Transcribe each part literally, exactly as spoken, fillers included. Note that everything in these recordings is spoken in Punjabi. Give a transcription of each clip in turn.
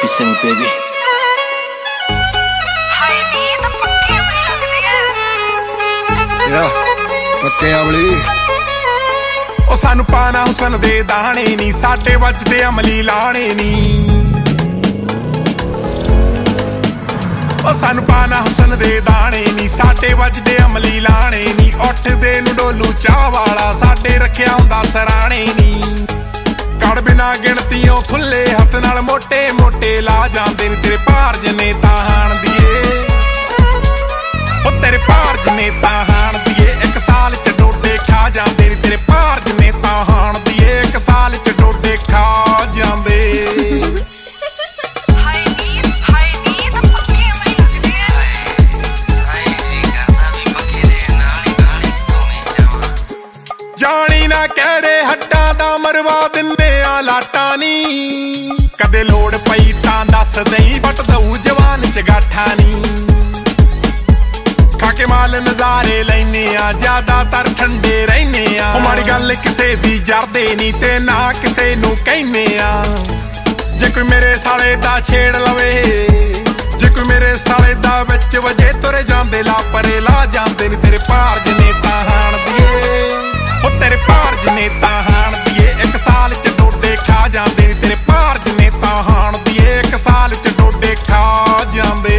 ਜੱਗੀ ਸਿੰਘ ਬੇਬੀ ਹਾਏ ਨੀ ਤਾਂ ਪੱਕੇ ਬੜੀ ਲੱਗਦੀ ਐ ਯਾ ਪੱਕੇ ਆਵਲੀ ਉਹ ਸਾਨੂੰ ਪਾਣਾ ਹੁਸਨ ਦੇ ਦਾਣੇ ਨੀ ਸਾਡੇ ਵੱਜਦੇ ਅਮਲੀ ਲਾਣੇ ਨੀ ਉਹ ਸਾਨੂੰ ਪਾਣਾ ਹੁਸਨ ਦੇ ਦਾਣੇ ਨੀ ਸਾਡੇ ਵੱਜਦੇ ਅਮਲੀ ਲਾਣੇ ਨੀ ਉੱਠਦੇ ਨੂੰ ਡੋਲੂ ਚਾਹ ਵਾਲਾ ਸਾਡੇ ਰੱਖਿਆ ਹੁੰਦਾ ਸਰਾਣੇ ਨੀ ਕੜ ਬਿਨਾ ਗਿਣਤੀਓਂ ਖੁੱਲੇ ਹੱਥ ਨਾਲ ਮੋਟੇ ਮੋਟੇ ਲਾ ਜਾਂਦੇ ਨੇ ਤੇਰੇ ਭਾਰ ਜਨੇ ਤਾਂ ਹਾਣ ਦੀਏ ਉਹ ਤੇਰੇ ਭਾਰ ਜਨੇ ਤਾਂ ਹਾਣ ਦੀਏ ਇੱਕ ਸਾਲ ਚ ਡੋਡੇ ਖਾ ਜਾਂਦੇ ਨੇ ਤੇਰੇ ਭਾਰ ਜਨੇ ਤਾਂ ਹਾਣ ਦੀਏ ਇੱਕ ਸਾਲ ਚ ਡੋਡੇ ਖਾ ਜਾਂਦੇ ਹਾਏ ਨੀ ਹਾਏ ਨੀ ਤਾਂ ਪੱਕੇ ਬੜੀ ਲੱਗਦੀ ਐ ਹਾਏ ਜੀ ਕਰਦਾ ਵੀ ਪੱਕੇ ਦੇ ਨਾਲ ਹੀ ਨਾਲ ਹੀ ਘੁੰਮੀ ਜਾਵਾਂ ਜਾਣੀ ਨਾ ਕਹਿ ਰੇ ਹੱਡਾਂ ਦਾ ਮਰਵਾ ਦਿੰਦੇ ਆ ਲਾਟਾਂ ਨੀ ਕਦੇ ਲੋੜ ਪਈ ਤਾਂ ਦੱਸ ਦਈ ਬਟ ਦਊ ਜਵਾਨ ਚ ਗਾਠਾਂ ਨੀ ਖਾ ਕੇ ਮਾਲ ਨਜ਼ਾਰੇ ਲੈਨੇ ਆ ਜ਼ਿਆਦਾਤਰ ਠੰਡੇ ਰਹਿਨੇ ਆ ਉਹ ਮਾੜੀ ਗੱਲ ਕਿਸੇ ਦੀ ਜਰਦੇ ਨੀ ਤੇ ਨਾ ਕਿਸੇ ਨੂੰ ਕਹਿੰਨੇ ਆ ਜੇ ਕੋਈ ਮੇਰੇ ਸਾਲੇ ਦਾ ਛੇੜ ਲਵੇ ਜੇ ਕੋਈ ਮੇਰੇ ਸਾਲੇ ਦਾ ਵਿੱਚ ਵਜੇ ਤੁਰੇ ਜਾਂਦੇ ਲਾਪਰੇ ਲਾ ਜਾਂਦੇ ਨੀ ਤੇਰੇ ਭਾਰ ਜਨੇ ਤਾਂ ਹਾਣ ਦੀਏ ਉਹ ਤੇਰੇ ਭਾਰ ਜਨੇ ਤਾਂ ਹਾਣ ਦੀਏ ਇੱਕ ਸਾਲ ਚ ਡੋਡੇ ਖਾ ਜਾਂਦੇ ਨੀ ਤੇਰੇ ਭਾਰ ਜਨੇ ਤਾਂ ਹਾਣ ਦੀਏ ਇੱਕ ਸਾਲ ਚ ਡੋਡੇ ਖਾ ਜਾਂਦੇ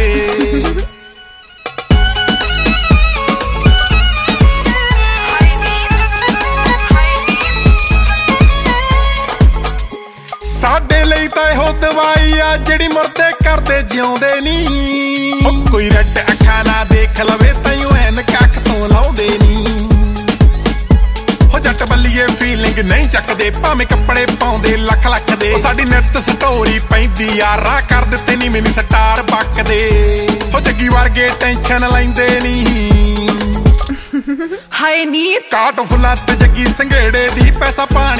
ਹਾਏ ਨੀ ਹਾਏ ਨੀ ਸਾਡੇ ਲਈ ਤਾਂ ਇਹੋ ਦਵਾਈ ਆ ਜਿਹੜੀ ਮੁਰਦੇ ਕਰਦੇ ਜਿਉਂਦੇ ਨੀ ਉਹ ਕੋਈ ਰੱਟ ਅੱਖਾਂ ਨਾ ਦੇਖ ਲਵੇ ਤੈਨੂੰ ਐਨ ਕੱਖ ਤੋਂ ਲਾਉਂਦੇ ਨੀ ਹੋ ਜੱਟ ਬੱਲੀਏ ਫੀਲਿੰਗ ਨਹੀਂ ਚੱਕਦੇ ਭਾਵੇਂ ਕੱਪੜੇ ਪਾਉਂਦੇ ਲੱਖ ਲੱਖ ਦੇ ਉਹ ਸਾਡੀ ਨਿੱਤ ਸਟੋਰੀ ਪੈਂਦੀ ਆ ਰਾਹ ਕਰ ਦਿੱਤੇ ਨੀ ਮਿਨੀ ਸਟਾਰ ਬੱਕਦੇ ਹੋ ਜੱਗੀ ਵਰਗੇ ਟੈਨਸ਼ਨ ਲੈਂਦੇ ਨੀ ਹਾਏ ਨੀ ਕਾਟ ਫੁੱਲਾਂ ਤੇ ਜੱਗੀ ਸੰਘੇੜੇ ਦੀ ਪੈਸਾ ਪਾਣੀ